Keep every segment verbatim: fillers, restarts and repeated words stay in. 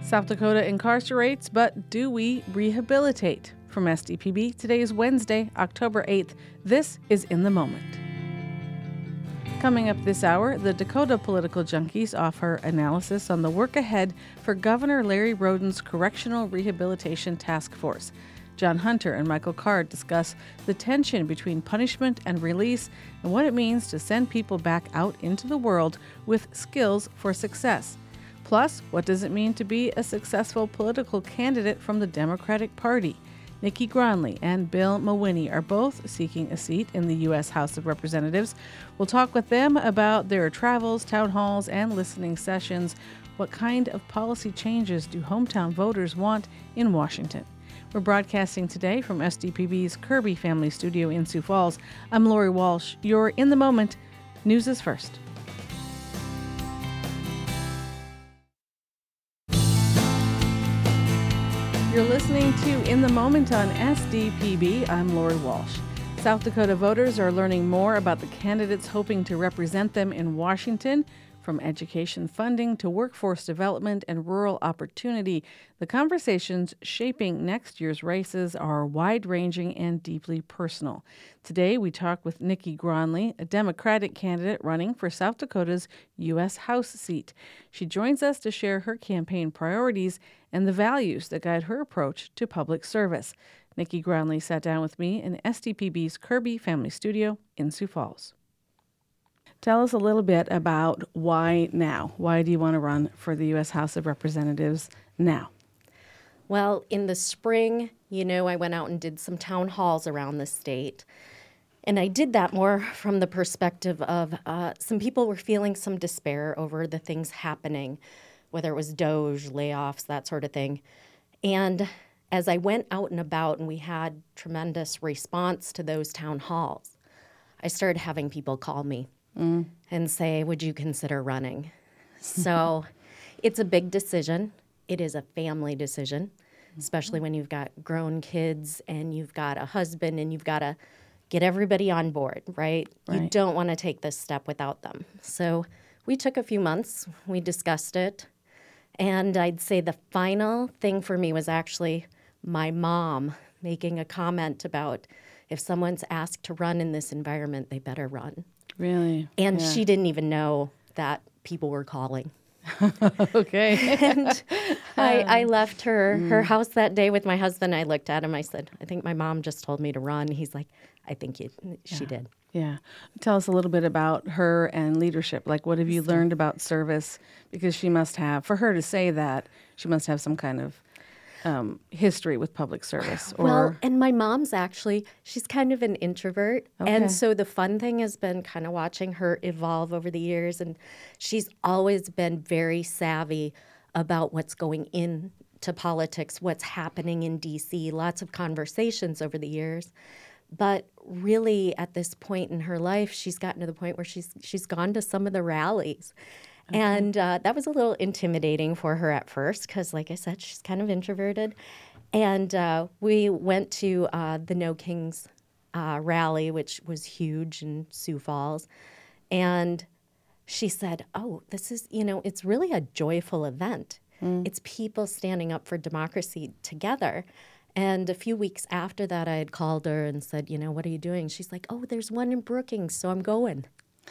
South Dakota incarcerates, but do we rehabilitate? From S D P B, today is Wednesday, October eighth. This is In the Moment. Coming up this hour, the Dakota Political Junkies offer analysis on the work ahead for Governor Larry Roden's Correctional Rehabilitation Task Force. John Hunter and Michael Card discuss the tension between punishment and release and what it means to send people back out into the world with skills for success. Plus, what does it mean to be a successful political candidate from the Democratic Party? Nikki Gronli and Bill Mawhinney are both seeking a seat in the U S House of Representatives. We'll talk with them about their travels, town halls, and listening sessions. What kind of policy changes do hometown voters want in Washington? We're broadcasting today from S D P B's Kirby Family Studio in Sioux Falls. I'm Lori Walsh. You're In the Moment. News is first. You're listening to In the Moment on S D P B. I'm Lori Walsh. South Dakota voters are learning more about the candidates hoping to represent them in Washington. From education funding to workforce development and rural opportunity, the conversations shaping next year's races are wide-ranging and deeply personal. Today, we talk with Nikki Gronli, a Democratic candidate running for South Dakota's U S House seat. She joins us to share her campaign priorities and the values that guide her approach to public service. Nikki Gronli sat down with me in S D P B's Kirby Family Studio in Sioux Falls. Tell us a little bit about why now. Why do you want to run for the U S House of Representatives now? Well, in the spring, you know, I went out and did some town halls around the state. And I did that more from the perspective of uh, some people were feeling some despair over the things happening, whether it was Doge, layoffs, that sort of thing. And as I went out and about and we had tremendous response to those town halls, I started having people call me. Mm. And say, would you consider running? So it's a big decision. It is a family decision, especially when you've got grown kids and you've got a husband and you've got to get everybody on board, right? Right. You don't want to take this step without them. So we took a few months. We discussed it. And I'd say the final thing for me was actually my mom making a comment about if someone's asked to run in this environment, they better run. Really? And yeah. she didn't even know that people were calling. Okay. And I, I left her her house that day with my husband. I looked at him. I said, I think my mom just told me to run. He's like, I think you, she yeah. did. Yeah. Tell us a little bit about her and leadership. Like, what have you learned about service? Because she must have, for her to say that, she must have some kind of Um, history with public service. Or well, and my mom's actually, she's kind of an introvert. Okay. And so the fun thing has been kind of watching her evolve over the years. And she's always been very savvy about what's going into politics, what's happening in D C, lots of conversations over the years. But really, at this point in her life, she's gotten to the point where she's she's gone to some of the rallies. Okay. And uh, that was a little intimidating for her at first because, like I said, she's kind of introverted. And uh, we went to uh, the No Kings uh, rally, which was huge in Sioux Falls. And she said, oh, this is, you know, it's really a joyful event. Mm. It's people standing up for democracy together. And a few weeks after that, I had called her and said, you know, what are you doing? She's like, oh, there's one in Brookings, so I'm going.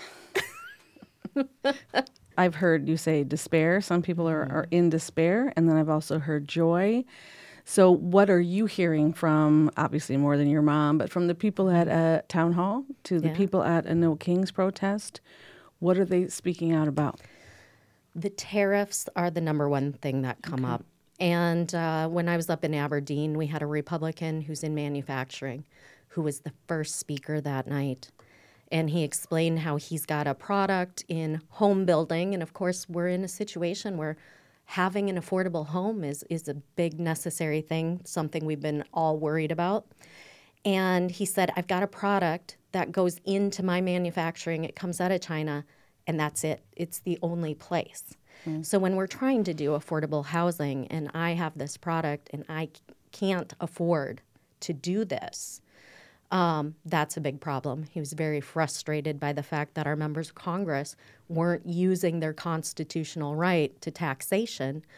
I've heard you say despair. Some people are, are in despair, and then I've also heard joy. So what are you hearing from, obviously more than your mom, but from the people at a town hall to the yeah. people at a No Kings protest? What are they speaking out about? The tariffs are the number one thing that come okay. up. And uh, when I was up in Aberdeen, we had a Republican who's in manufacturing who was the first speaker that night. And he explained how he's got a product in home building. And, of course, we're in a situation where having an affordable home is, is a big necessary thing, something we've been all worried about. And he said, I've got a product that goes into my manufacturing. It comes out of China, and that's it. It's the only place. Mm. So when we're trying to do affordable housing and I have this product and I can't afford to do this, Um, that's a big problem. He was very frustrated by the fact that our members of Congress weren't using their constitutional right to taxation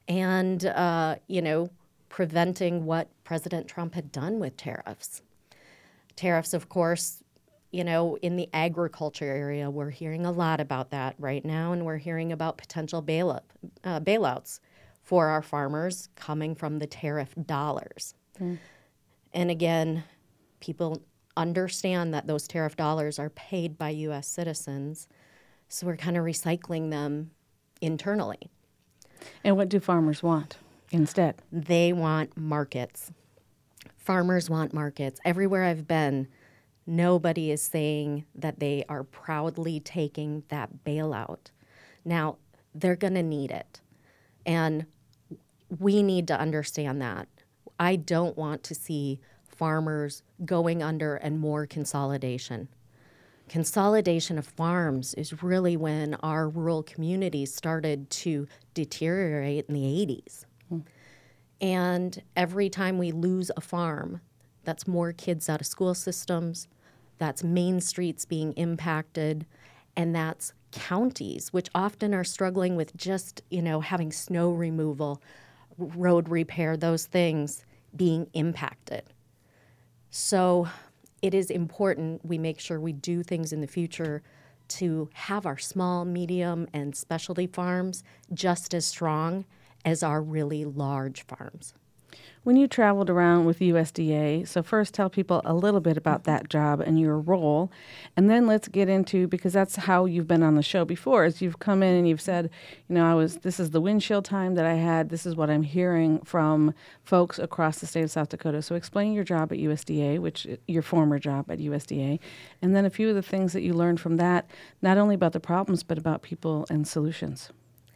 and, uh, you know, preventing what President Trump had done with tariffs. Tariffs, of course, you know, in the agriculture area, we're hearing a lot about that right now, and we're hearing about potential bailout, uh, bailouts for our farmers coming from the tariff dollars. Mm. And again, people understand that those tariff dollars are paid by U S citizens, so we're kind of recycling them internally. And what do farmers want instead? They want markets. Farmers want markets. Everywhere I've been, nobody is saying that they are proudly taking that bailout. Now, they're going to need it. And we need to understand that. I don't want to see farmers going under and more consolidation. Consolidation of farms is really when our rural communities started to deteriorate in the eighties. Hmm. And every time we lose a farm, that's more kids out of school systems, that's main streets being impacted, and that's counties, which often are struggling with just, you know, having snow removal, road repair, those things being impacted. So it is important we make sure we do things in the future to have our small, medium, and specialty farms just as strong as our really large farms. When you traveled around with U S D A, so first tell people a little bit about that job and your role, and then let's get into, because that's how you've been on the show before, is you've come in and you've said, you know, I was, this is the windshield time that I had, this is what I'm hearing from folks across the state of South Dakota. So explain your job at U S D A, which your former job at U S D A, and then a few of the things that you learned from that, not only about the problems, but about people and solutions.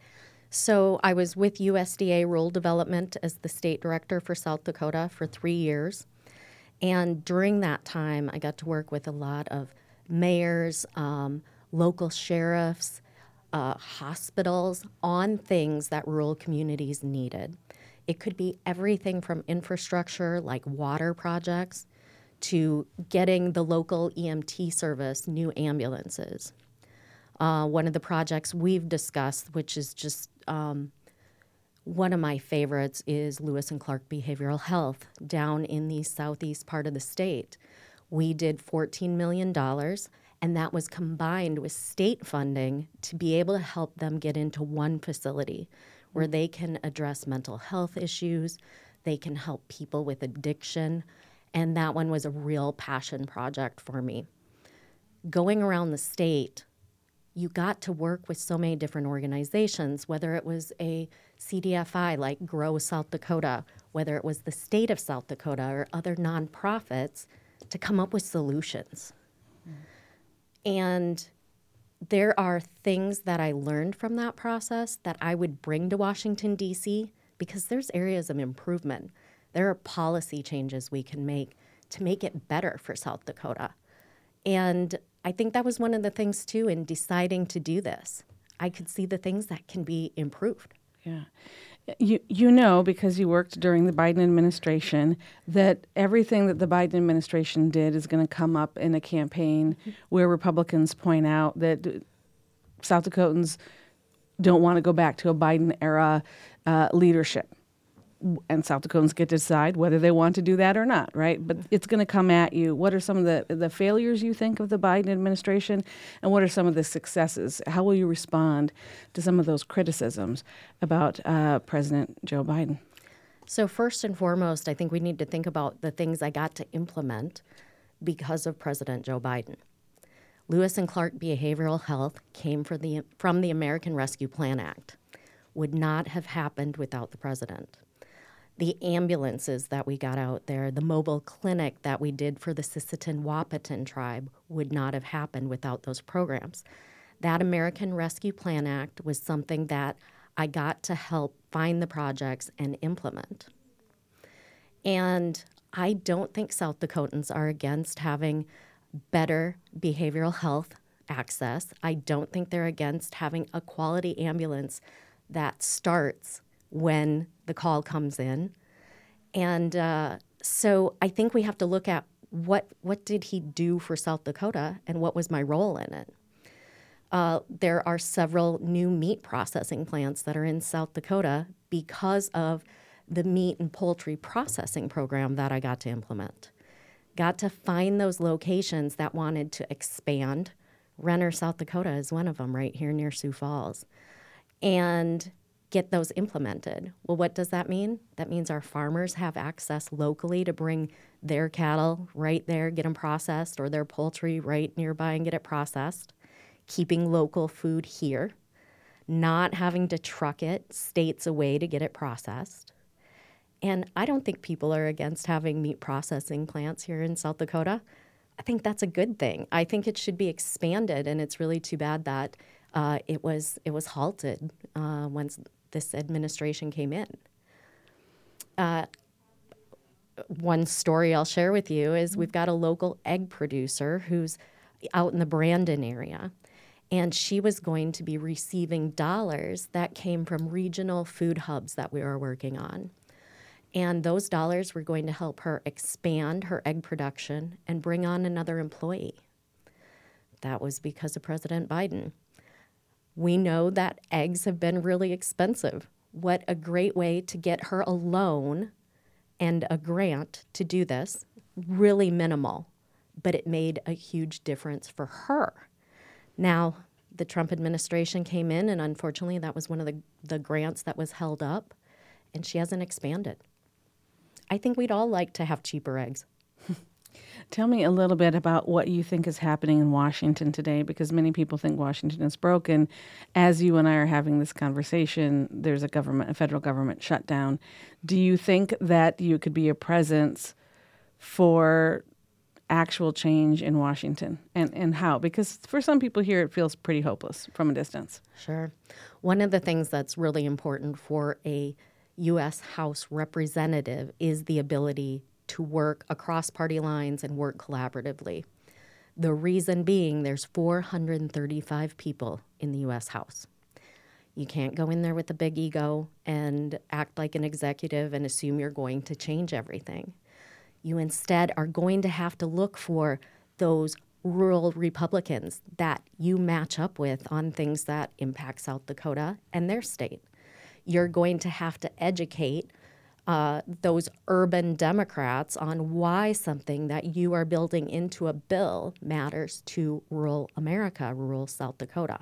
So I was with U S D A Rural Development as the state director for South Dakota for three years. And during that time, I got to work with a lot of mayors, um, local sheriffs, uh, hospitals on things that rural communities needed. It could be everything from infrastructure like water projects to getting the local E M T service new ambulances. Uh, one of the projects we've discussed, which is just um, one of my favorites, is Lewis and Clark Behavioral Health down in the southeast part of the state. We did fourteen million dollars, and that was combined with state funding to be able to help them get into one facility where they can address mental health issues, they can help people with addiction, and that one was a real passion project for me. Going around the state, you got to work with so many different organizations, whether it was a C D F I like Grow South Dakota, whether it was the state of South Dakota or other nonprofits, to come up with solutions. Mm. And there are things that I learned from that process that I would bring to Washington, D C, because there's areas of improvement. There are policy changes we can make to make it better for South Dakota. And I think that was one of the things, too, in deciding to do this. I could see the things that can be improved. Yeah. You you know, because you worked during the Biden administration, that everything that the Biden administration did is going to come up in a campaign mm-hmm. where Republicans point out that South Dakotans don't want to go back to a Biden-era uh, leadership. And South Dakotans get to decide whether they want to do that or not, right? But it's going to come at you. What are some of the, the failures you think of the Biden administration, and what are some of the successes? How will you respond to some of those criticisms about uh, President Joe Biden? So first and foremost, I think we need to think about the things I got to implement because of President Joe Biden. Lewis and Clark Behavioral Health came for the, from the American Rescue Plan Act. Would not have happened without the president. The ambulances that we got out there, the mobile clinic that we did for the Sisseton Wahpeton tribe would not have happened without those programs. That American Rescue Plan Act was something that I got to help find the projects and implement. And I don't think South Dakotans are against having better behavioral health access. I don't think they're against having a quality ambulance that starts when the call comes in. And uh, so I think we have to look at what what did he do for South Dakota and what was my role in it. Uh, there are several new meat processing plants that are in South Dakota because of the meat and poultry processing program that I got to implement. Got to find those locations that wanted to expand. Renner, South Dakota is one of them right here near Sioux Falls. And get those implemented. Well, what does that mean? That means our farmers have access locally to bring their cattle right there, get them processed, or their poultry right nearby and get it processed. Keeping local food here, not having to truck it states away to get it processed. And I don't think people are against having meat processing plants here in South Dakota. I think that's a good thing. I think it should be expanded, and it's really too bad that uh, it was it was halted uh, once this administration came in. Uh, one story I'll share with you is we've got a local egg producer who's out in the Brandon area, and she was going to be receiving dollars that came from regional food hubs that we were working on. And those dollars were going to help her expand her egg production and bring on another employee. That was because of President Biden. We know that eggs have been really expensive. What a great way to get her a loan and a grant to do this. Really minimal, but it made a huge difference for her. Now, the Trump administration came in, and unfortunately, that was one of the, the grants that was held up, and she hasn't expanded. I think we'd all like to have cheaper eggs. Tell me a little bit about what you think is happening in Washington today, because many people think Washington is broken. As you and I are having this conversation, there's a government, a federal government shutdown. Do you think that you could be a presence for actual change in Washington, and, and how? Because for some people here, it feels pretty hopeless from a distance. Sure. One of the things that's really important for a U S House representative is the ability to work across party lines and work collaboratively. The reason being there's four hundred thirty-five people in the U S House. You can't go in there with a big ego and act like an executive and assume you're going to change everything. You instead are going to have to look for those rural Republicans that you match up with on things that impact South Dakota and their state. You're going to have to educate uh, those urban Democrats on why something that you are building into a bill matters to rural America, rural South Dakota.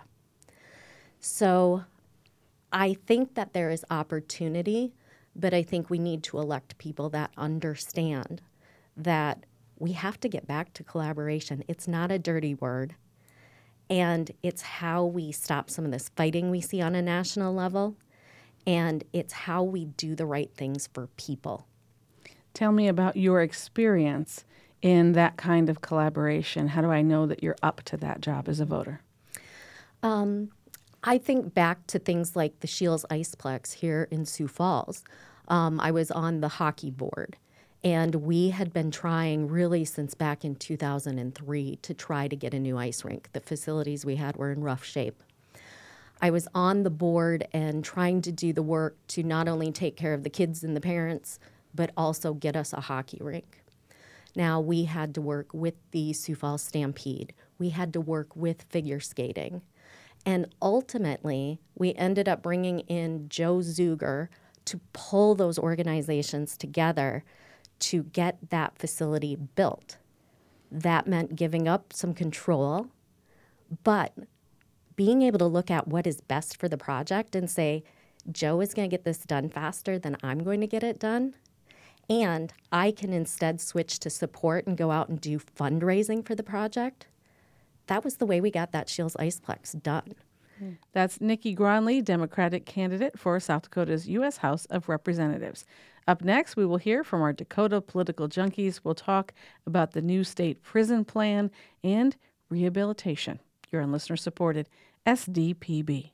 So I think that there is opportunity, but I think we need to elect people that understand that we have to get back to collaboration. It's not a dirty word, and it's how we stop some of this fighting we see on a national level. And it's how we do the right things for people. Tell me about your experience in that kind of collaboration. How do I know that you're up to that job as a voter? Um, I think back to things like the Shields Iceplex here in Sioux Falls. Um, I was on the hockey board, and we had been trying really since back in two thousand three to try to get a new ice rink. The facilities we had were in rough shape. I was on the board and trying to do the work to not only take care of the kids and the parents, but also get us a hockey rink. Now, we had to work with the Sioux Falls Stampede. We had to work with figure skating. And ultimately, we ended up bringing in Joe Zuger to pull those organizations together to get that facility built. That meant giving up some control, but being able to look at what is best for the project and say, Joe is going to get this done faster than I'm going to get it done, and I can instead switch to support and go out and do fundraising for the project. That was the way we got that Shields Iceplex done. That's Nikki Gronley, Democratic candidate for South Dakota's U S House of Representatives. Up next, we will hear from our Dakota political junkies. We'll talk about the new state prison plan and rehabilitation. You're on listener-supported S D P B.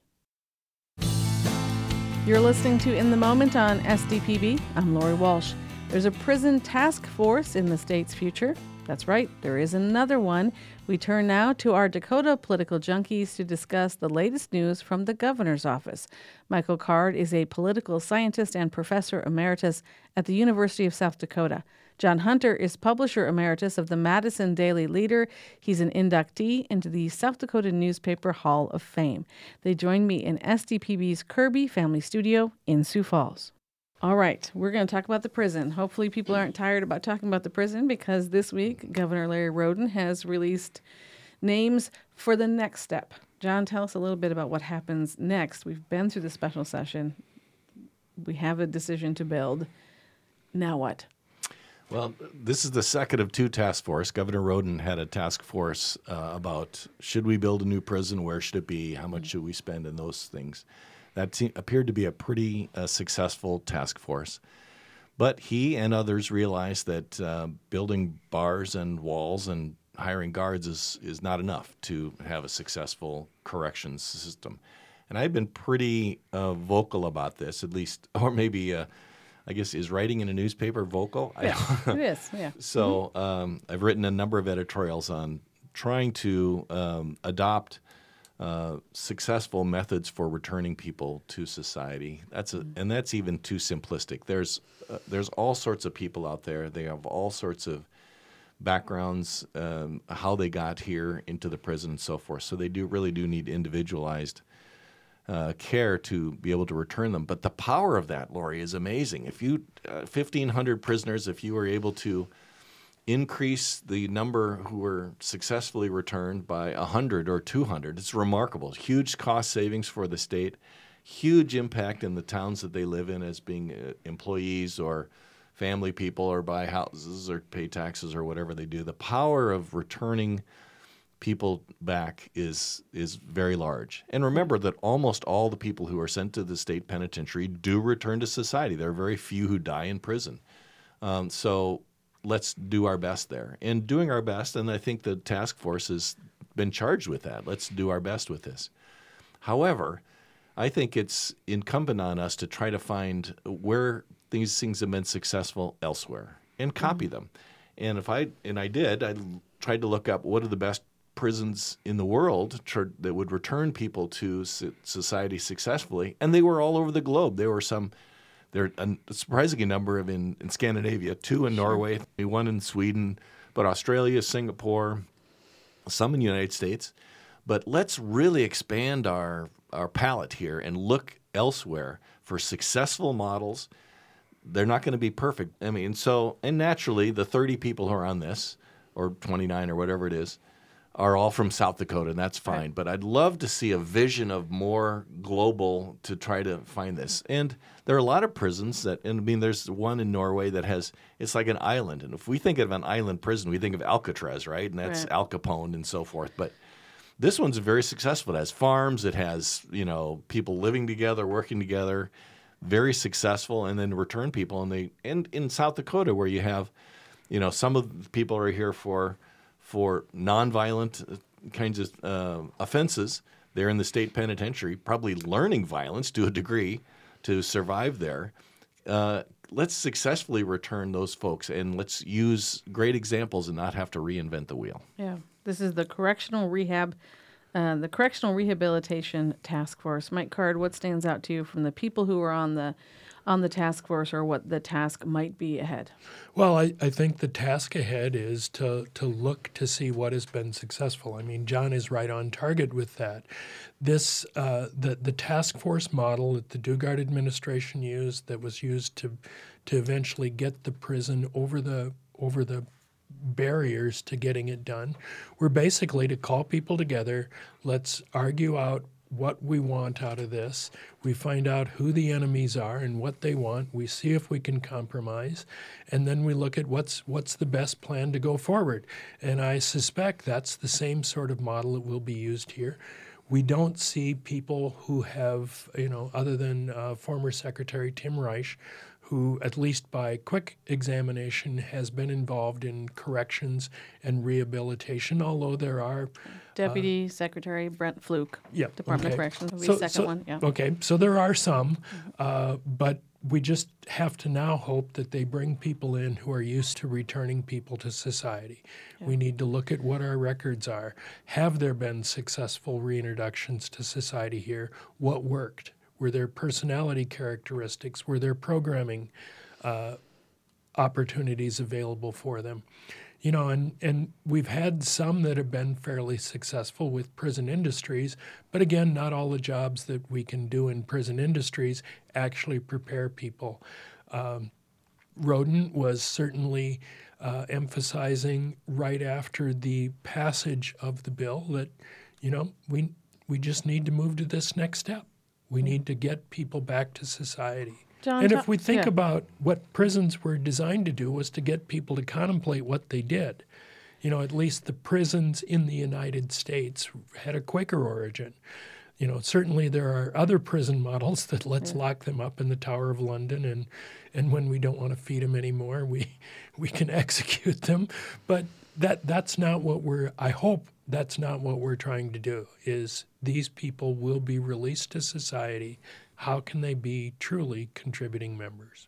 You're listening to In the Moment on S D P B. I'm Lori Walsh. There's a prison task force in the state's future. That's right, there is another one. We turn now to our Dakota political junkies to discuss the latest news from the governor's office. Michael Card is a political scientist and professor emeritus at the University of South Dakota. John Hunter is publisher emeritus of the Madison Daily Leader. He's an inductee into the South Dakota Newspaper Hall of Fame. They joined me in S D P B's Kirby Family Studio in Sioux Falls. All right, we're going to talk about the prison. Hopefully people aren't tired about talking about the prison, because this week Governor Larry Roden has released names for the next step. John, tell us a little bit about what happens next. We've been through the special session. We have a decision to build. Now what? Well, this is the second of two task force. Governor Roden had a task force uh, about should we build a new prison, where should it be, how much should we spend, and those things. That te- appeared to be a pretty uh, successful task force. But he and others realized that uh, building bars and walls and hiring guards is, is not enough to have a successful corrections system. And I've been pretty uh, vocal about this, at least, or maybe, uh, I guess, is writing in a newspaper vocal? Yeah, it is, yeah. So um, I've written a number of editorials on trying to um, adopt Uh, successful methods for returning people to society. That's a, and that's even too simplistic. There's uh, there's all sorts of people out there. They have all sorts of backgrounds, um, how they got here into the prison and so forth. So they do really do need individualized uh, care to be able to return them. But the power of that, Lori, is amazing. If you uh, fifteen hundred prisoners, if you were able to increase the number who were successfully returned by one hundred or two hundred. It's remarkable. Huge cost savings for the state, huge impact in the towns that they live in as being uh, employees or family people, or buy houses or pay taxes or whatever they do. The power of returning people back is is very large. And remember that almost all the people who are sent to the state penitentiary do return to society. There are very few who die in prison. Um, so let's do our best there. And doing our best, and I think the task force has been charged with that. Let's do our best with this. However, I think it's incumbent on us to try to find where these things have been successful elsewhere and copy mm-hmm. them. And if I and I did, I tried to look up what are the best prisons in the world tr- that would return people to society successfully, and they were all over the globe. There were some. There are a surprising number of in, in Scandinavia, two in Sure. Norway, one in Sweden, but Australia, Singapore, some in the United States. But let's really expand our, our palette here and look elsewhere for successful models. They're not going to be perfect. I mean, so, and naturally, the thirty people who are on this, or twenty-nine or whatever it is, are all from South Dakota, and that's fine. Right. But I'd love to see a vision of more global to try to find this. And there are a lot of prisons that, and I mean, there's one in Norway that has, it's like an island. And if we think of an island prison, we think of Alcatraz, right? And that's right. Al Capone and so forth. But this one's very successful. It has farms. It has, you know, people living together, working together, very successful, and then return people. And they, and in South Dakota, where you have, you know, some of the people are here for, for nonviolent kinds of uh, offenses. They're in the state penitentiary, probably learning violence to a degree to survive there. Uh, let's successfully return those folks, and let's use great examples and not have to reinvent the wheel. Yeah, this is the Correctional Rehab, uh, the Correctional Rehabilitation Task Force. Mike Card, what stands out to you from the people who are on the on the task force, or what the task might be ahead? Well, I, I think the task ahead is to to look to see what has been successful. I mean, John is right on target with that. This uh, the the task force model that the Dugard administration used, that was used to to eventually get the prison over the over the barriers to getting it done, were basically to call people together. Let's argue out what we want out of this. We find out who the enemies are and what they want. We see if we can compromise, and then we look at what's what's the best plan to go forward. And I suspect that's the same sort of model that will be used here. We don't see people who have, you know, other than uh, former Secretary Tim Reich, who, at least by quick examination, has been involved in corrections and rehabilitation, although there are... Deputy uh, Secretary Brent Fluke, yeah, Department okay. of Corrections, will be so, the second so, one. Yeah. Okay, so there are some, uh, but we just have to now hope that they bring people in who are used to returning people to society. Yeah. We need to look at what our records are. Have there been successful reintroductions to society here? What worked? Were there personality characteristics? Were there programming uh, opportunities available for them. You know, and, and we've had some that have been fairly successful with prison industries, but again, not all the jobs that we can do in prison industries actually prepare people. Um, Roden was certainly uh, emphasizing right after the passage of the bill that, you know, we we just need to move to this next step. We need to get people back to society. John, and ta- if we think yeah. about what prisons were designed to do was to get people to contemplate what they did. You know, at least the prisons in the United States had a Quaker origin. You know, certainly there are other prison models that let's yeah. lock them up in the Tower of London, and and when we don't want to feed them anymore, we we can execute them. But that that's not what we're, I hope that's not what we're trying to do, is these people will be released to society. How can they be truly contributing members?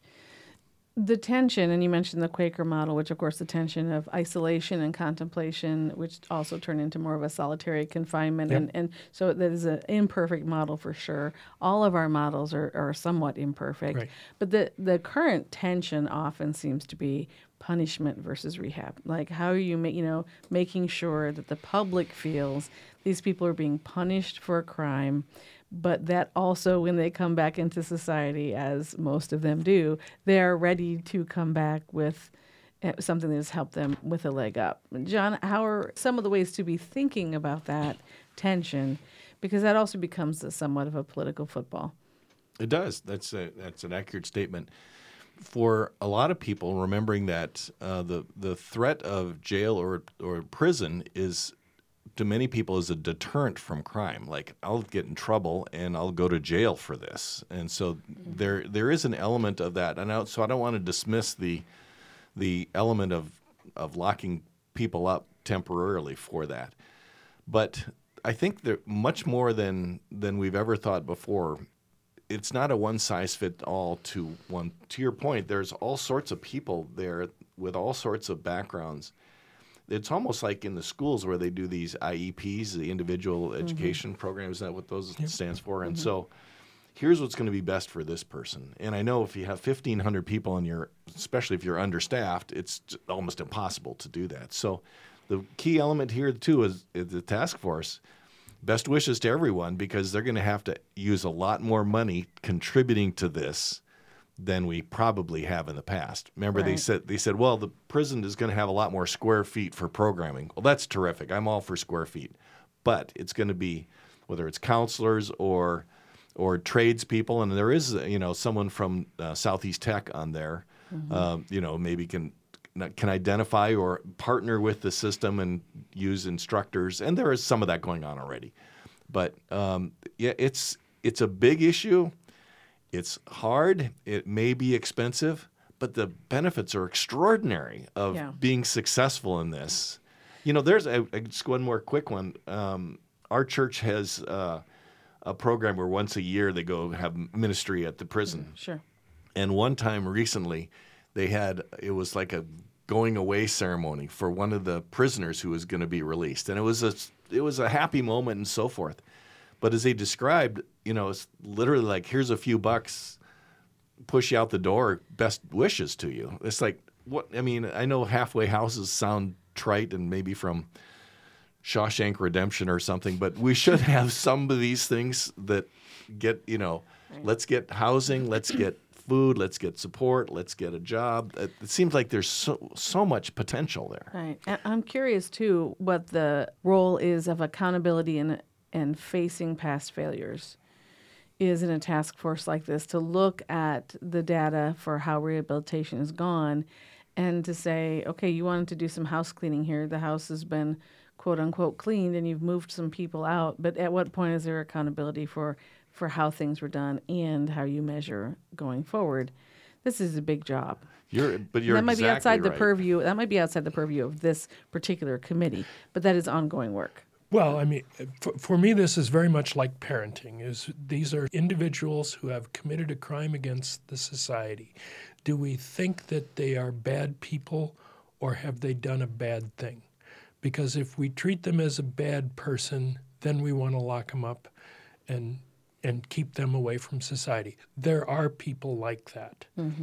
The tension, and you mentioned the Quaker model, which of course the tension of isolation and contemplation, which also turned into more of a solitary confinement. Yep. And, and so that is an imperfect model for sure. All of our models are, are somewhat imperfect. Right. But the, the current tension often seems to be punishment versus rehab. Like how are you, ma- you know, making sure that the public feels these people are being punished for a crime, but that also when they come back into society, as most of them do, they are ready to come back with something that has helped them with a leg up. John, how are some of the ways to be thinking about that tension? Because that also becomes a, somewhat of a political football. It does. That's a, that's an accurate statement. For a lot of people, remembering that uh, the the threat of jail or or prison is, to many people, is a deterrent from crime. Like, I'll get in trouble and I'll go to jail for this. And so mm-hmm. there there is an element of that. And I, so I don't want to dismiss the the element of of locking people up temporarily for that. But I think that much more than than we've ever thought before, it's not a one-size-fits-all to one. To your point, there's all sorts of people there with all sorts of backgrounds. It's almost like in the schools where they do these I E Ps, the individual education mm-hmm. programs. Is that what those yep. stands for? And mm-hmm. so here's what's going to be best for this person. And I know if you have fifteen hundred people in your, especially if you're understaffed, it's almost impossible to do that. So the key element here, too, is, is the task force. Best wishes to everyone, because they're going to have to use a lot more money contributing to this than we probably have in the past. Remember, right. they said they said, well, the prison is going to have a lot more square feet for programming. Well, that's terrific. I'm all for square feet. But it's going to be, whether it's counselors or or tradespeople, and there is, you know, someone from uh, Southeast Tech on there, mm-hmm. uh, you know, maybe can can identify or partner with the system and use instructors. And there is some of that going on already. But, um, yeah, it's it's a big issue. It's hard. It may be expensive, but the benefits are extraordinary of yeah. being successful in this. You know, there's a, just one more quick one. Um, our church has uh, a program where once a year they go have ministry at the prison. Mm, sure. And one time recently, they had, it was like a going away ceremony for one of the prisoners who was going to be released. And it was a, it was a happy moment and so forth. But as they described, you know, it's literally like, here's a few bucks, push you out the door, best wishes to you. It's like, what, I mean, I know halfway houses sound trite and maybe from Shawshank Redemption or something, but we should have some of these things that get, you know, right. let's get housing, let's get food, let's get support, let's get a job. It, it seems like there's so so much potential there. Right. And I'm curious, too, what the role is of accountability and and facing past failures is in a task force like this, to look at the data for how rehabilitation has gone and to say, okay, you wanted to do some house cleaning here. The house has been, quote unquote, cleaned and you've moved some people out. But at what point is there accountability for, for how things were done and how you measure going forward? This is a big job. You're, but you're that might exactly be outside right. the purview. That might be outside the purview of this particular committee, but that is ongoing work. Well, I mean, for, for me, this is very much like parenting. Is these are individuals who have committed a crime against the society. Do we think that they are bad people, or have they done a bad thing? Because if we treat them as a bad person, then we want to lock them up and and keep them away from society. There are people like that. Mm-hmm.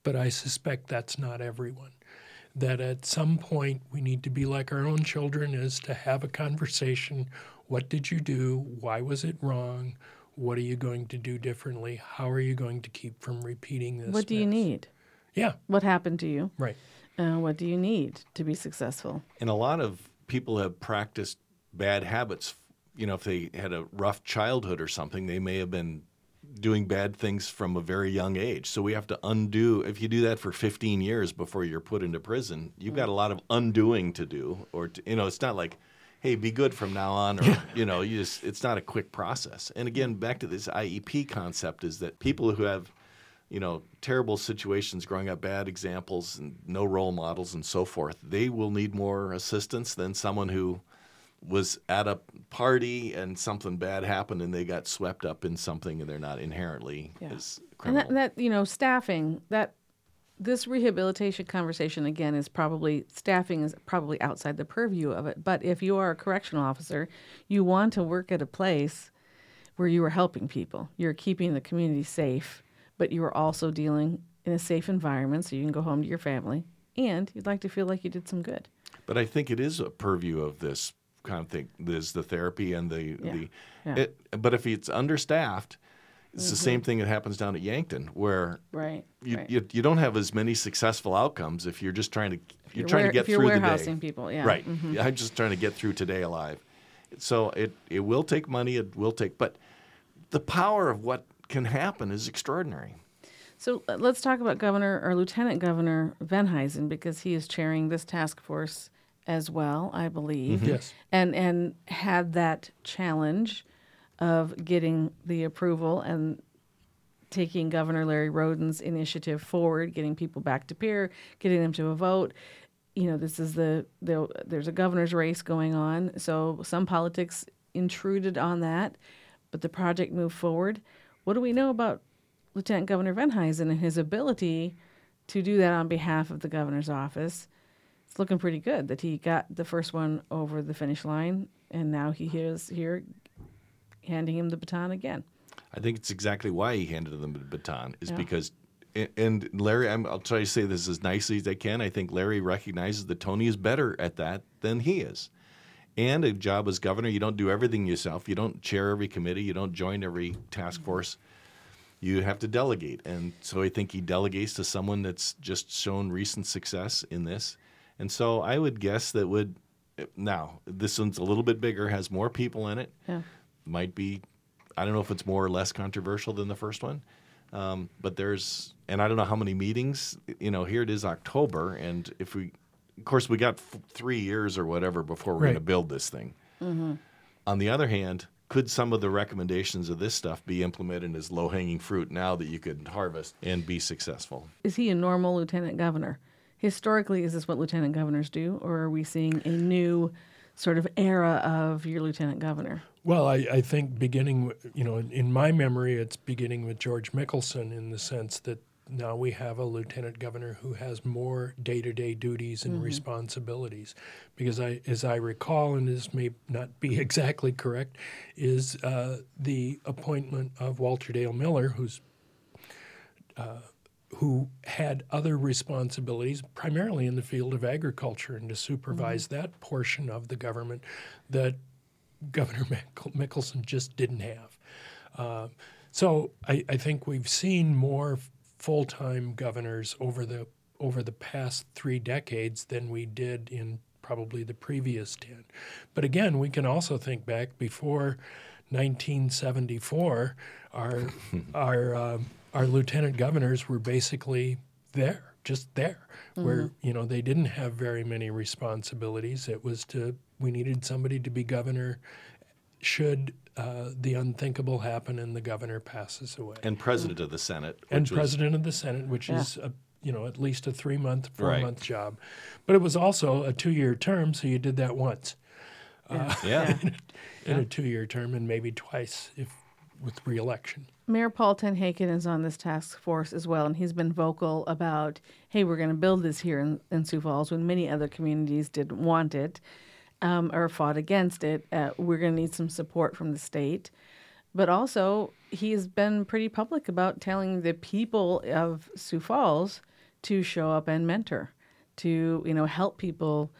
but I suspect that's not everyone. That at some point we need to be like our own children, is to have a conversation. What did you do? Why was it wrong? What are you going to do differently? How are you going to keep from repeating this? What do you mess? need? Yeah, What happened to you? right. Uh, what do you need to be successful? And a lot of people have practiced bad habits. You know, if they had a rough childhood or something, they may have been doing bad things from a very young age. So we have to undo. If you do that for fifteen years before you're put into prison, you've got a lot of undoing to do. Or, to, you know, it's not like, hey, be good from now on, or, you know, you just, it's not a quick process. And again, back to this I E P concept is that people who have, you know, terrible situations growing up, bad examples and no role models and so forth, they will need more assistance than someone who was at a party and something bad happened and they got swept up in something and they're not inherently Yeah. as And criminal. that, that, you know, staffing, that this rehabilitation conversation, again, is probably, staffing is probably outside the purview of it. But if you are a correctional officer, you want to work at a place where you are helping people. You're keeping the community safe, but you are also dealing in a safe environment so you can go home to your family. And you'd like to feel like you did some good. But I think it is a purview of this kind of thing. There's the therapy and the, Yeah. the Yeah. It, but if it's understaffed, it's the same thing that happens down at Yankton, where Right. you, right. you you don't have as many successful outcomes if you're just trying to you're, You're trying ware- to get if you're through the day. warehousing people, yeah. Right. Mhm. I'm just trying to get through today alive. So it it will take money. It will take, but the power of what can happen is extraordinary. So uh, let's talk about Governor or Lieutenant Governor Venhuizen, because he is chairing this task force as well, I believe. Yes. And and had that challenge of getting the approval and taking Governor Larry Roden's initiative forward, getting people back to Pierre, getting them to a vote. You know, this is the, the there's a governor's race going on, so some politics intruded on that, but the project moved forward. What do we know about Lieutenant Governor Venhuizen and his ability to do that on behalf of the governor's office? It's looking pretty good that he got the first one over the finish line, and now he is here handing him the baton again. I think it's exactly why he handed them the baton, is Yeah. because, and Larry, I'm, I'll try to say this as nicely as I can. I think Larry recognizes that Tony is better at that than he is. And a job as governor, you don't do everything yourself. You don't chair every committee. You don't join every task force. You have to delegate. And so I think he delegates to someone that's just shown recent success in this. And so I would guess that would, now, this one's a little bit bigger, has more people in it. Yeah. Might be, I don't know if it's more or less controversial than the first one. Um, but there's, and I don't know how many meetings, you know, here it is October. And if we, of course, we got f- three years or whatever before we're Right. going to build this thing. Mm-hmm. On the other hand, could some of the recommendations of this stuff be implemented as low-hanging fruit now that you could harvest and be successful? Is he a normal lieutenant governor? Historically, is this what lieutenant governors do, or are we seeing a new sort of era of your lieutenant governor? Well, I, I think beginning, with- you know, in, in my memory, it's beginning with George Mickelson in the sense that now we have a lieutenant governor who has more day-to-day duties and responsibilities. Because I, as I recall, and this may not be exactly correct, is uh, the appointment of Walter Dale Miller, who's uh, who had other responsibilities, primarily in the field of agriculture, and to supervise that portion of the government that Governor Mick- Mickelson just didn't have. Uh, so I, I think we've seen more full-time governors over the over the past three decades than we did in probably the previous ten. But again, we can also think back before nineteen seventy-four, our our uh, our lieutenant governors were basically there, just there, where you know they didn't have very many responsibilities. It was to we needed somebody to be governor should uh, the unthinkable happen and the governor passes away. And president of the Senate. And which was- president of the Senate, which Yeah. is a, you know at least a three month, four Right. month job, but it was also a two year term, so you did that once yeah. in a two year term, and maybe twice if with reelection. Mayor Paul Tenhaken is on this task force as well, and he's been vocal about, hey, we're going to build this here in, in Sioux Falls when many other communities didn't want it um, or fought against it. Uh, we're going to need some support from the state. But also, he's been pretty public about telling the people of Sioux Falls, to show up and mentor, to, you know, help people,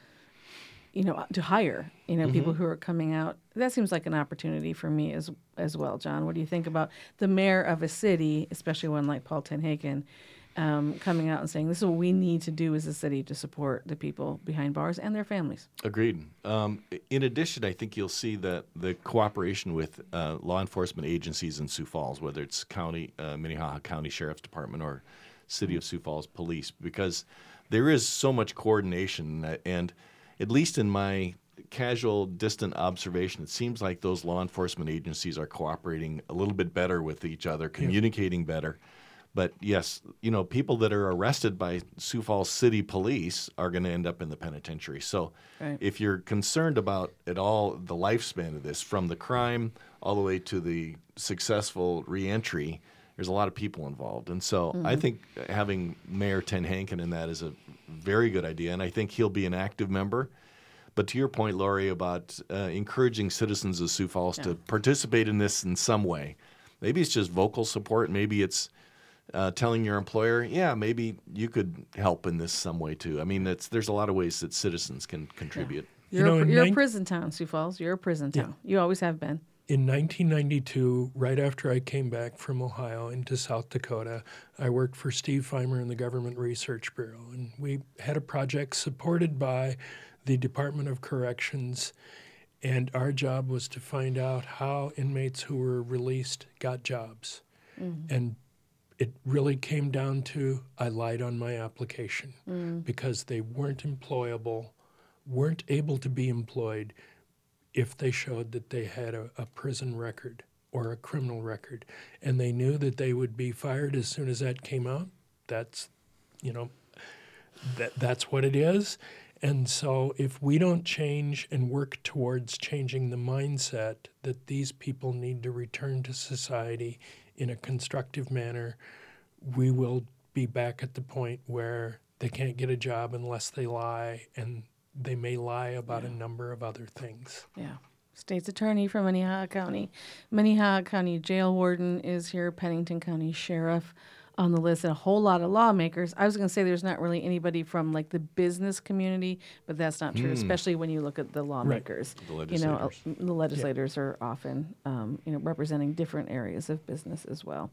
you know, to hire, you know, mm-hmm. people who are coming out. That seems like an opportunity for me as as well, John. What do you think about the mayor of a city, especially one like Paul TenHaken, um, coming out and saying, this is what we need to do as a city to support the people behind bars and their families? Agreed. Um, in addition, I think you'll see that the cooperation with uh, law enforcement agencies in Sioux Falls, whether it's county, uh, Minnehaha County Sheriff's Department or City of Sioux Falls Police, because there is so much coordination, that, and at least in my casual, distant observation, it seems like those law enforcement agencies are cooperating a little bit better with each other, communicating yeah. better. But yes, you know, people that are arrested by Sioux Falls City Police are going to end up in the penitentiary. So right. if you're concerned about at all the lifespan of this, from the crime all the way to the successful reentry, there's a lot of people involved. And so mm-hmm. I think having Mayor TenHaken in that is a very good idea, and I think he'll be an active member. But to your point, Lori, about uh, encouraging citizens of Sioux Falls yeah. to participate in this in some way, maybe it's just vocal support, maybe it's Uh, telling your employer, yeah, maybe you could help in this some way too. I mean, it's, there's a lot of ways that citizens can contribute. Yeah. You're, you know, a, you're nine- a prison town, Sioux Falls. You're a prison town. Yeah. You always have been. In nineteen ninety-two, right after I came back from Ohio into South Dakota, I worked for Steve Feimer in the Government Research Bureau, and we had a project supported by the Department of Corrections, and our job was to find out how inmates who were released got jobs. Mm-hmm. And it really came down to I lied on my application mm. because they weren't employable, weren't able to be employed if they showed that they had a, a prison record or a criminal record. And they knew that they would be fired as soon as that came out. That's, you know, that that's what it is. And so if we don't change and work towards changing the mindset that these people need to return to society in a constructive manner, we will be back at the point where they can't get a job unless they lie, and they may lie about yeah. a number of other things. Yeah. State's Attorney from Minnehaha County. Minnehaha County Jail Warden is here, Pennington County Sheriff on the list, and a whole lot of lawmakers. I was going to say there's not really anybody from like the business community, but that's not true, mm. especially when you look at the lawmakers. Right. The legislators. You know, the legislators yeah. are often, um, you know, representing different areas of business as well.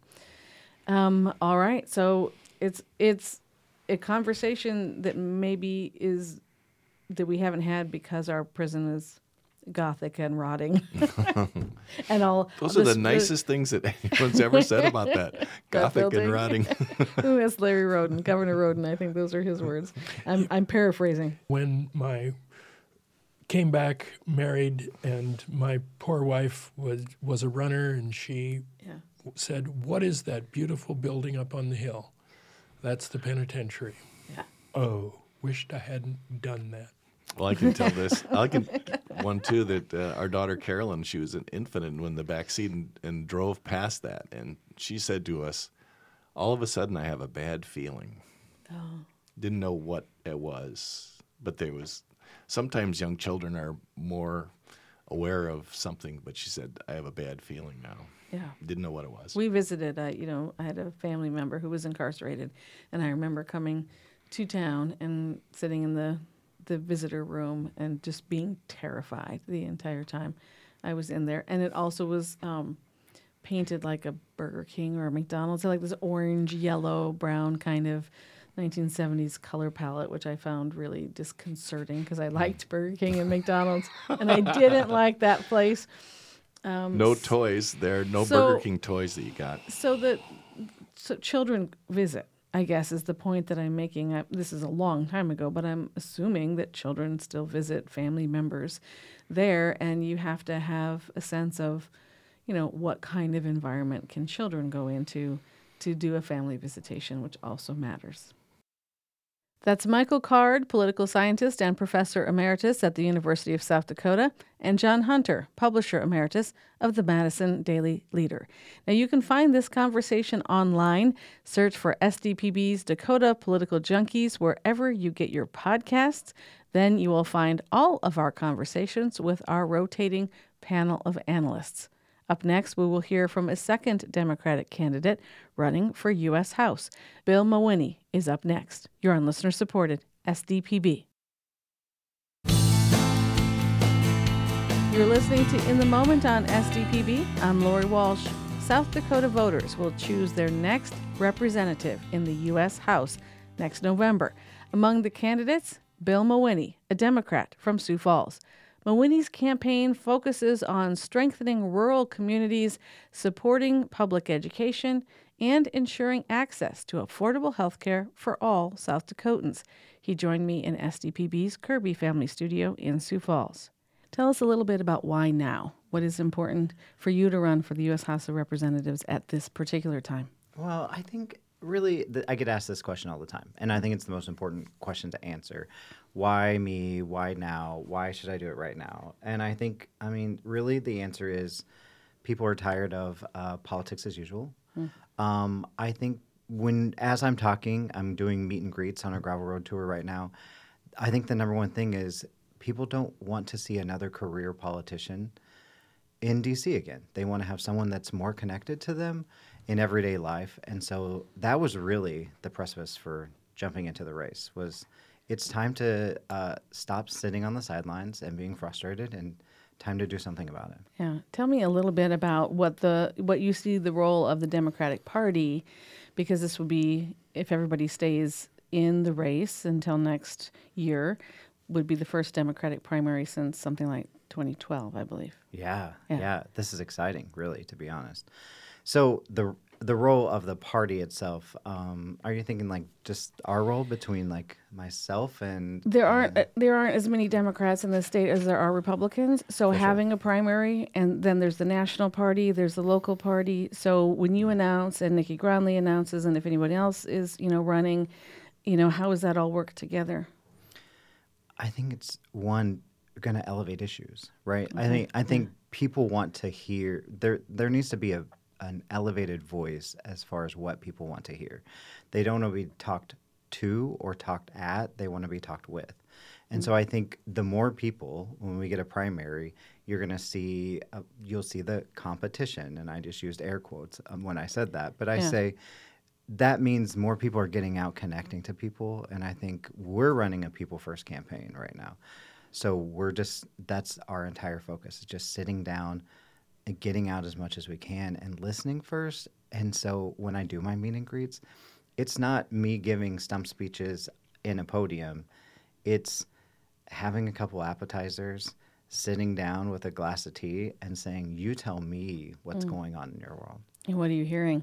Um, all right, so it's it's a conversation that maybe is that we haven't had because our prison is Gothic and rotting, and all. Those are the nicest the, things that anyone's ever said about that. Gothic and rotting. Ooh, that's Larry Roden, Governor Roden. I think those are his words. I'm I'm paraphrasing. When my came back married, and my poor wife was was a runner, and she yeah. said, "What is that beautiful building up on the hill?" That's the penitentiary. Yeah. Oh, wished I hadn't done that. Well, I can tell this. I can one too that uh, our daughter Carolyn, she was an infant and in the back seat and, and drove past that, and she said to us, "All of a sudden, I have a bad feeling." Oh. Didn't know what it was, but there was. Sometimes young children are more aware of something, but she said, "I have a bad feeling now." Yeah. Didn't know what it was. We visited. Uh, you know, I had a family member who was incarcerated, and I remember coming to town and sitting in the the visitor room and just being terrified the entire time I was in there. And it also was um, painted like a Burger King or a McDonald's, like this orange, yellow, brown kind of nineteen seventies color palette, which I found really disconcerting because I liked Burger King and McDonald's, and I didn't like that place. Um, no toys there, no so, Burger King toys that you got. So that so children visit, I guess, is the point that I'm making. I, this is a long time ago, but I'm assuming that children still visit family members there, and you have to have a sense of, you know, what kind of environment can children go into to do a family visitation, which also matters. That's Michael Card, political scientist and professor emeritus at the University of South Dakota, and John Hunter, publisher emeritus of the Madison Daily Leader. Now, you can find this conversation online. Search for S D P B's Dakota Political Junkies wherever you get your podcasts. Then you will find all of our conversations with our rotating panel of analysts. Up next, we will hear from a second Democratic candidate running for U S House. Bill Mawhinney is up next. You're on listener-supported S D P B. You're listening to In the Moment on S D P B. I'm Lori Walsh. South Dakota voters will choose their next representative in the U S House next November. Among the candidates, Bill Mawhinney, a Democrat from Sioux Falls. Mawhinney's campaign focuses on strengthening rural communities, supporting public education, and ensuring access to affordable health care for all South Dakotans. He joined me in S D P B's Kirby Family Studio in Sioux Falls. Tell us a little bit about why now. What is important for you to run for the U S House of Representatives at this particular time? Well, I think really th- I get asked this question all the time, and I think it's the most important question to answer. Why me? Why now? Why should I do it right now? And I think, I mean, really the answer is people are tired of uh, politics as usual. Mm. Um, I think when, as I'm talking, I'm doing meet and greets on a gravel road tour right now. I think the number one thing is people don't want to see another career politician in D C again. They want to have someone that's more connected to them in everyday life. And so that was really the precipice for jumping into the race, was it's time to uh, stop sitting on the sidelines and being frustrated, and time to do something about it. Yeah. Tell me a little bit about what the what you see the role of the Democratic Party, because this would be, if everybody stays in the race until next year, would be the first Democratic primary since something like twenty twelve, I believe. Yeah, Yeah. yeah. This is exciting, really, to be honest. So the the role of the party itself, um, are you thinking like just our role between like myself and... There aren't and- uh, there aren't as many Democrats in the state as there are Republicans. So For sure. having a primary, and then there's the national party, there's the local party. So when you announce and Nikki Groundley announces, and if anybody else is, you know, running, you know, how does that all work together? I think it's one going to elevate issues, right? Mm-hmm. I think I think people want to hear there. There needs to be a an elevated voice as far as what people want to hear. They don't want to be talked to or talked at. They want to be talked with. And mm-hmm. so I think the more people, when we get a primary, you're going to see uh, you'll see the competition. And I just used air quotes um, when I said that, but I Yeah. say. That means more people are getting out, connecting to people, and I think we're running a people-first campaign right now. So we're just, that's our entire focus, is just sitting down and getting out as much as we can and listening first. And so when I do my meet and greets, it's not me giving stump speeches in a podium. It's having a couple appetizers, sitting down with a glass of tea and saying, you tell me what's mm. going on in your world. And what are you hearing?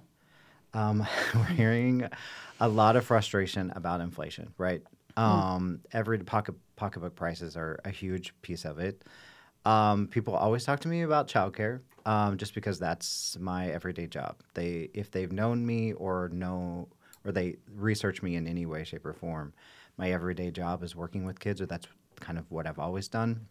Um, we're hearing a lot of frustration about inflation, right? Um, mm. Every pocket pocketbook prices are a huge piece of it. Um, people always talk to me about childcare, um, just because that's my everyday job. They, if they've known me or know, or they research me in any way, shape, or form, my everyday job is working with kids, or that's kind of what I've always done.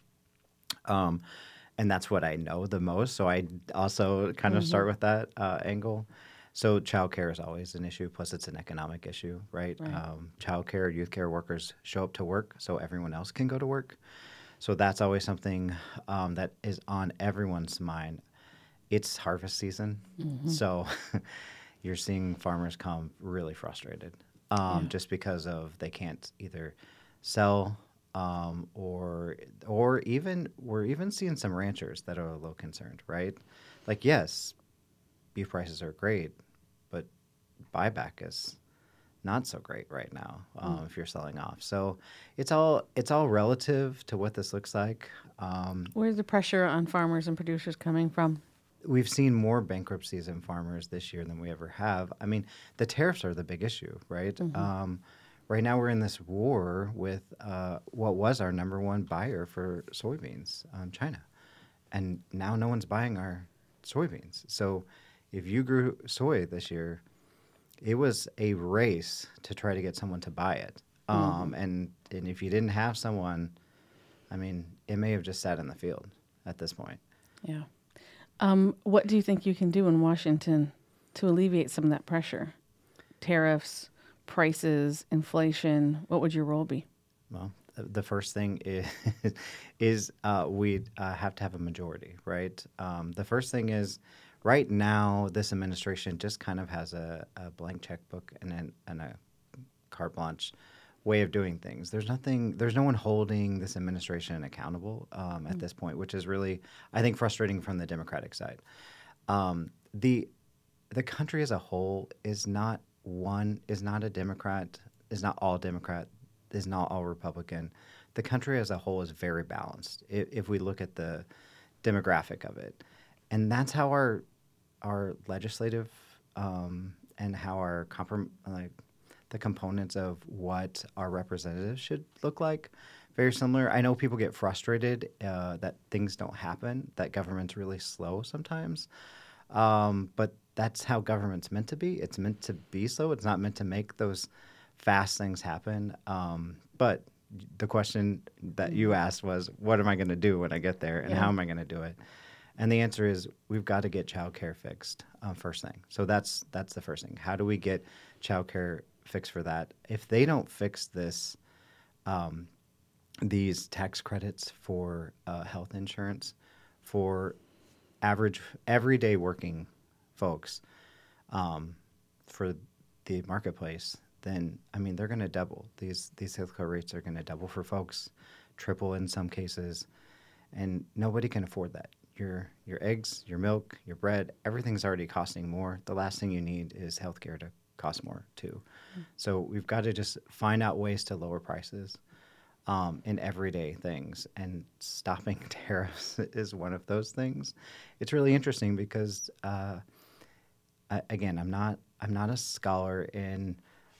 Um, and that's what I know the most. So I also kind of mm-hmm. start with that uh, angle. So childcare is always an issue, plus it's an economic issue, right? Right. Um, childcare, youth care workers show up to work so everyone else can go to work. So that's always something um, that is on everyone's mind. It's harvest season, mm-hmm. so you're seeing farmers come really frustrated um, yeah. just because of they can't either sell um, or or even we're even seeing some ranchers that are a little concerned, right? Like, yes, beef prices are great, but buyback is not so great right now um, mm. if you're selling off. So it's all it's all relative to what this looks like. Um, Where's the pressure on farmers and producers coming from? We've seen more bankruptcies in farmers this year than we ever have. I mean, the tariffs are the big issue, right? Mm-hmm. Um, right now we're in this war with uh, what was our number one buyer for soybeans, um, China. And now no one's buying our soybeans. So if you grew soy this year, it was a race to try to get someone to buy it. Um, mm-hmm. and, and if you didn't have someone, I mean, it may have just sat in the field at this point. Yeah. Um, what do you think you can do in Washington to alleviate some of that pressure? Tariffs, prices, inflation, what would your role be? Well, the first thing is is uh, we uh, have to have a majority, right? Um, the first thing is, right now, this administration just kind of has a, a blank checkbook and, an, and a carte blanche way of doing things. There's nothing, there's no one holding this administration accountable um, at mm-hmm. this point, which is really, I think, frustrating from the Democratic side. Um, the the country as a whole is not one, is not a Democrat, is not all Democrat, is not all Republican. The country as a whole is very balanced if, if we look at the demographic of it. And that's how our our legislative um, and how our comprom- like the components of what our representatives should look like. Very similar. I know people get frustrated uh, that things don't happen, that government's really slow sometimes. Um, but that's how government's meant to be. It's meant to be slow. It's not meant to make those fast things happen. Um, but the question that you asked was, what am I going to do when I get there, and yeah. how am I going to do it? And the answer is, we've got to get childcare fixed uh, first thing. So that's that's the first thing. How do we get childcare fixed for that? If they don't fix this, um, these tax credits for uh, health insurance for average everyday working folks um, for the marketplace, then I mean they're going to double. These these healthcare rates are going to double for folks, triple in some cases, and nobody can afford that. Your your eggs, your milk, your bread, everything's already costing more. The last thing you need is healthcare to cost more too. Mm-hmm. So we've got to just find out ways to lower prices um, in everyday things, and stopping tariffs is one of those things. It's really interesting because, uh, I, again, I'm not I'm not a scholar in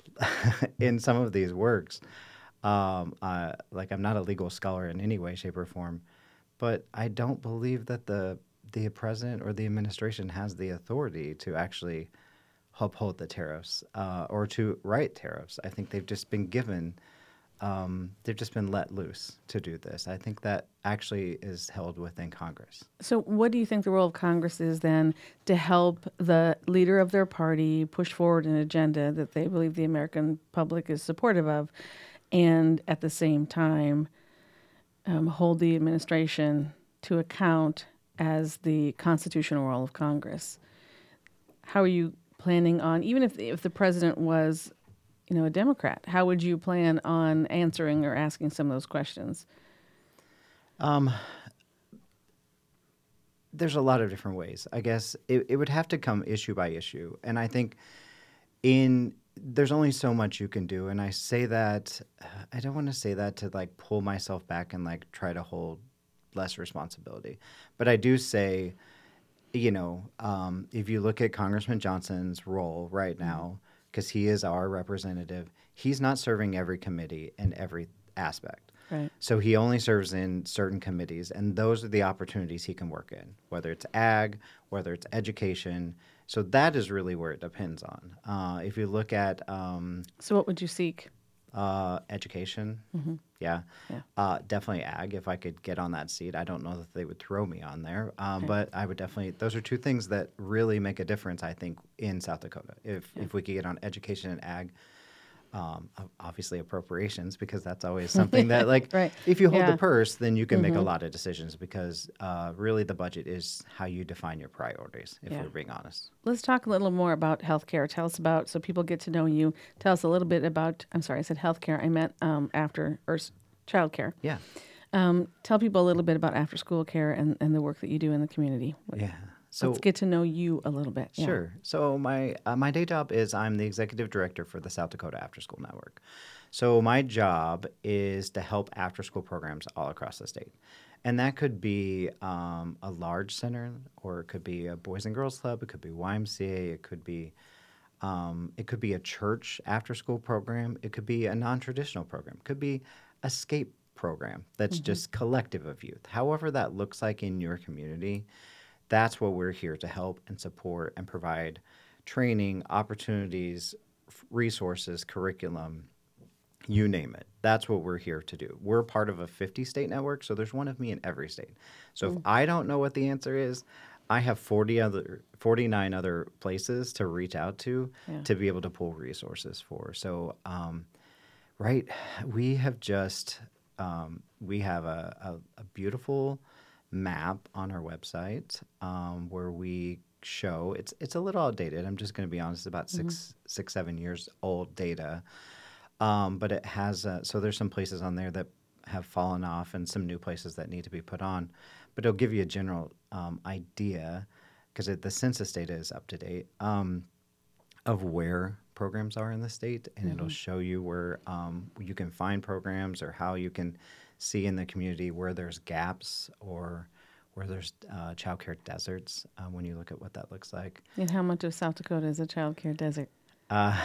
in some of these works. Um, uh, like I'm not a legal scholar in any way, shape, or form. But I don't believe that the the president or the administration has the authority to actually uphold the tariffs uh, or to write tariffs. I think they've just been given, um, they've just been let loose to do this. I think that actually is held within Congress. So what do you think the role of Congress is then to help the leader of their party push forward an agenda that they believe the American public is supportive of, and at the same time Um, hold the administration to account as the constitutional role of Congress? How are you planning on, even if if the president was, you know, a Democrat, how would you plan on answering or asking some of those questions? Um, there's a lot of different ways. I guess it, it would have to come issue by issue, and I think in there's only so much you can do, and I say that I don't want to say that to like pull myself back and like try to hold less responsibility, but I do say, you know, um, if you look at Congressman Johnson's role right now, because he is our representative, he's not serving every committee in every aspect. Right. So he only serves in certain committees, and those are the opportunities he can work in, whether it's ag, whether it's education. So that is really where it depends on. Uh, if you look at um, So what would you seek? uh, education, Mm-hmm. yeah, Yeah. Uh, definitely ag. If I could get on that seat, I don't know that they would throw me on there, um, Okay. but I would definitely. Those are two things that really make a difference, I think, in South Dakota. If Yeah. if we could get on education and ag. Um, ob- obviously appropriations, because that's always something that, like, Right. if you hold Yeah. the purse, then you can make a Mhm. lot of decisions, because uh, really the budget is how you define your priorities, if Yeah. we're being honest. Let's talk a little more about healthcare. Tell us about, so people get to know you. Tell us a little bit about, I'm sorry, I said healthcare. I meant um, after, or s- childcare. Yeah. Um, tell people a little bit about after school care and, and the work that you do in the community. Yeah. So Let's get to know you a little bit. Yeah. Sure. So my uh, my day job is I'm the executive director for the South Dakota After School Network. So my job is to help after school programs all across the state. And that could be um, a large center, or it could be a Boys and Girls Club, it could be Y M C A, it could be um, it could be a church after school program, it could be a non-traditional program, it could be a SCAPE program that's Mm-hmm. just collective of youth. However that looks like in your community, that's what we're here to help and support and provide training, opportunities, f- resources, curriculum, you name it. That's what we're here to do. We're part of a fifty state network, so there's one of me in every state. So if I don't know what the answer is, I have forty other, forty-nine other places to reach out to Yeah. to be able to pull resources for. So, um, right, we have just um, we have a, a, a beautiful map on our website um, where we show it's it's a little outdated. I'm just going to be honest, about six mm-hmm. six seven years old data, um, but it has uh, so there's some places on there that have fallen off and some new places that need to be put on, but it'll give you a general um, idea because the census data is up to date um, of where programs are in the state, and mm-hmm. it'll show you where um, you can find programs or how you can see in the community where there's gaps or where there's uh, child care deserts uh, when you look at what that looks like. And how much of South Dakota is a child care desert? Uh,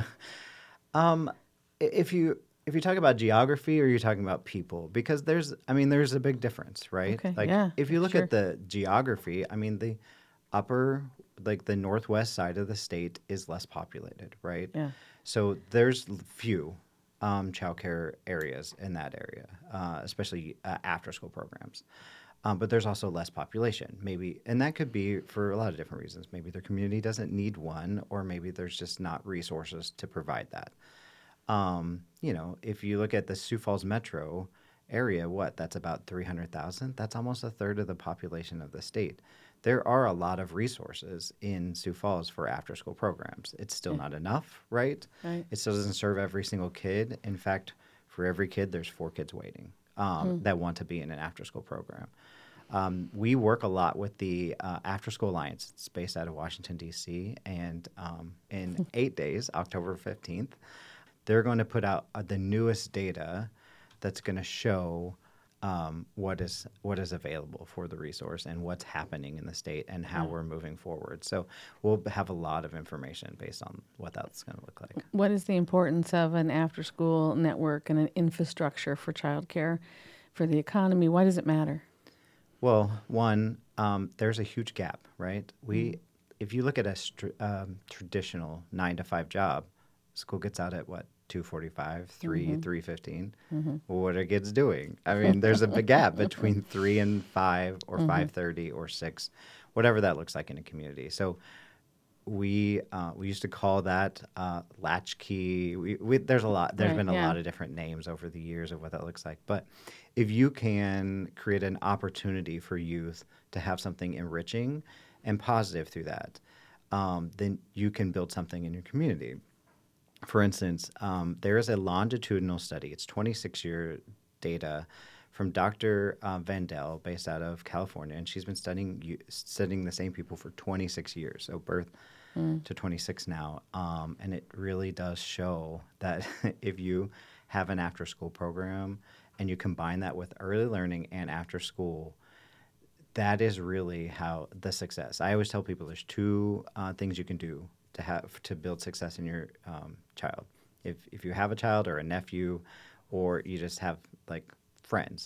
um, if you if you talk about geography or you're talking about people, because there's I mean there's a big difference, right? Okay, like yeah, if you look sure. at the geography, I mean the upper like the northwest side of the state is less populated, right? Yeah. So there's few um, child care areas in that area, uh, especially uh, after school programs. Um, but there's also less population, maybe, and that could be for a lot of different reasons. Maybe their community doesn't need one, or maybe there's just not resources to provide that. Um, you know, if you look at the Sioux Falls metro area, what, that's about three hundred thousand? That's almost a third of the population of the state. There are a lot of resources in Sioux Falls for after-school programs. It's still Yeah. not enough, right? Right. It still doesn't serve every single kid. In fact, for every kid, there's four kids waiting um, mm. that want to be in an after-school program. Um, we work a lot with the uh, After School Alliance. It's based out of Washington, D C, and um, in eight days, October fifteenth, they're going to put out uh, the newest data that's going to show um, what is what is available for the resource and what's happening in the state and how Yeah. we're moving forward. So we'll have a lot of information based on what that's going to look like. What is the importance of an after-school network and an infrastructure for childcare, for the economy? Why does it matter? Well, one, um, there's a huge gap, right? We, if you look at a str- um, traditional nine to five job, school gets out at what, two forty-five, three, Mm-hmm. three fifteen. Mm-hmm. Well, what are kids doing? I mean, there's a big gap between three and five, or Mm-hmm. five thirty, or six, whatever that looks like in a community. So we uh, we used to call that uh, latchkey. We, we, there's a lot. There's Right, been a yeah. lot of different names over the years of what that looks like. But if you can create an opportunity for youth to have something enriching and positive through that, um, then you can build something in your community. For instance, um, there is a longitudinal study. It's twenty-six year data from Doctor Uh, Vandell, based out of California, and she's been studying you- studying the same people for twenty-six years, so birth mm. to twenty-six now. Um, and it really does show that if you have an after-school program and you combine that with early learning and after-school, that is really how the success. I always tell people there's two uh, things you can do to have to build success in your um, child. If if you have a child or a nephew, or you just have like friends,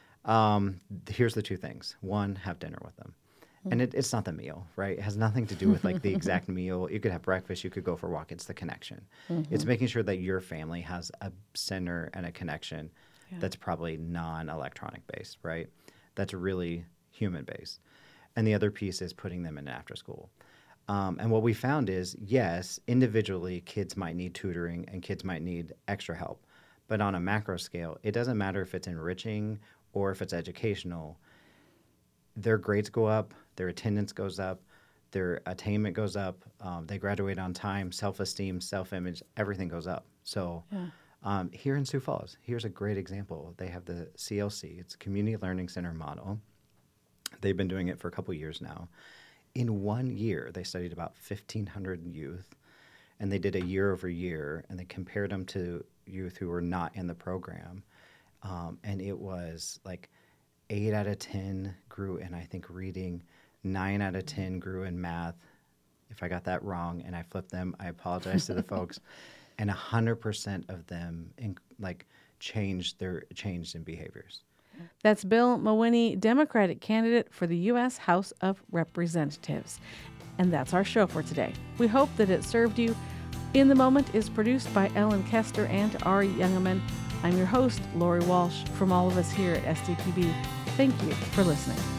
um, here's the two things. One, have dinner with them, mm-hmm. and it, it's not the meal, right? It has nothing to do with like the exact meal. You could have breakfast. You could go for a walk. It's the connection. Mm-hmm. It's making sure that your family has a center and a connection yeah. that's probably non-electronic based, right? That's really human based. And the other piece is putting them in after school. Um, and what we found is, yes, individually, kids might need tutoring and kids might need extra help. But on a macro scale, it doesn't matter if it's enriching or if it's educational. Their grades go up, their attendance goes up, their attainment goes up, um, they graduate on time, self-esteem, self-image, everything goes up. So yeah. um, here in Sioux Falls, here's a great example. They have the C L C. It's Community Learning Center model. They've been doing it for a couple years now. In one year, they studied about fifteen hundred youth, and they did a year over year, and they compared them to youth who were not in the program. Um, and it was like eight out of ten grew in, I think, reading, nine out of ten grew in math. If I got that wrong and I flipped them, I apologize to the folks. And one hundred percent of them in, like changed their changed in behaviors. That's Bill Mawhinney, Democratic candidate for the U S House of Representatives. And that's our show for today. We hope that it served you. In the Moment is produced by Ellen Kester and Ari Youngerman. I'm your host, Lori Walsh. From all of us here at S D P B, thank you for listening.